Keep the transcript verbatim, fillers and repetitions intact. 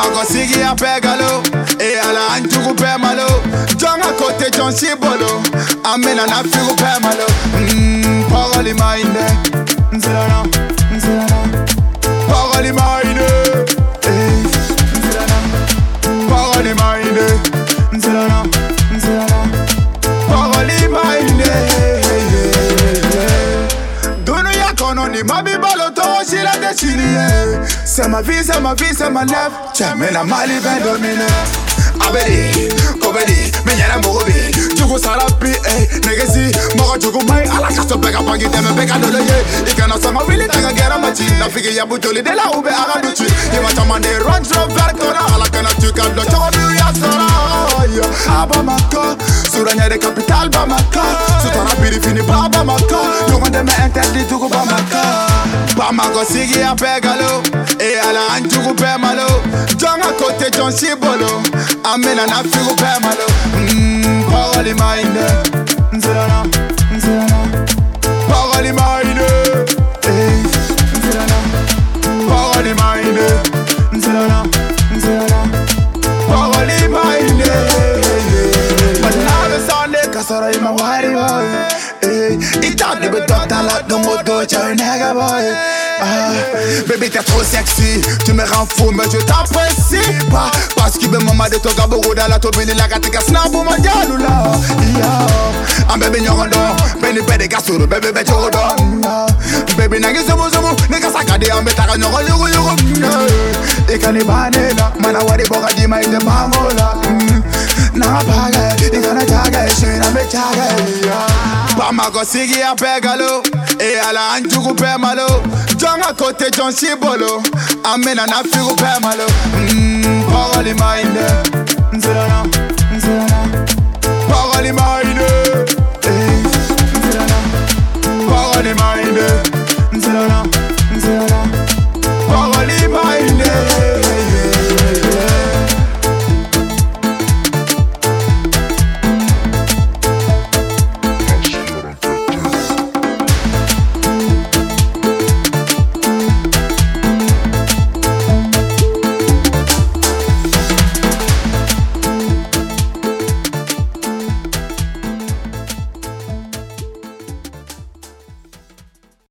Bamago sigi a pegalo, e ala anjugu pe malo. Jonga kote John Shibolo, amena na figu pe malo. Mmm, parole mainde, nzilana, nzilana. Parole mainde, eh, nzilana. Parole mainde, nzilana, nzilana. Parole mainde, Dono ya kono ni mabi balo to shila de chini. C'est ma vie, c'est ma vie, c'est ma lèvre. J'aime la mali ben dominé. Abedi, Kobedi, Menyana Mogobi. Jugo Sarapi, eh, Negesi, Moro Jugo Mai, Alakaso Pega Pangi, Deme Pega Doloye. Ikana Sama Willy Tanga Gera Machi, Nafiki Yabutoli de la Ube Araduchi. Imatamande Range Rover Kona, Alakana Tuka, Docho Miria Sora. Abamaka, Suranya de Capital Bamaka, Sutara Piri Fini Bamaka, Yonde Me Interdit Jugo Bamaka. Bamago Sigi a Pegalo, e ala Anjugu Pe Malo, Jonga Kote John Shibolo, amena na figu pe malo. Mmm, parole mainde, nzilana, nzilana. Parole mainde, eh, nzilana. Parole mainde, nzilana, nzilana. Parole mainde. Manave sande kasara ima wari boy. Eh, itade be tota la domo doja nega boy. Ah, bébé t'es trop sexy, tu me rends fou mais je t'apprécie pas. Parce que maman de ton gaboro dans la tobili la gatika snap pour ma galula. Yeah, I'm baby nyorondo, beni bede gasuru, bébé bede chorodo. Baby nagi zomo zomo, nega sakade ambe taka nyoro yugo yugo. Ikani banela, mana wadi boga di ma inde mangola. Na paga, ikana chaga, shina me chaga. Bamago sigi a pegalo, e ala anjugu pe malo. Jonga kote John Shibolo, amena na figu pe malo. Mmm, parole mainde, nzilana.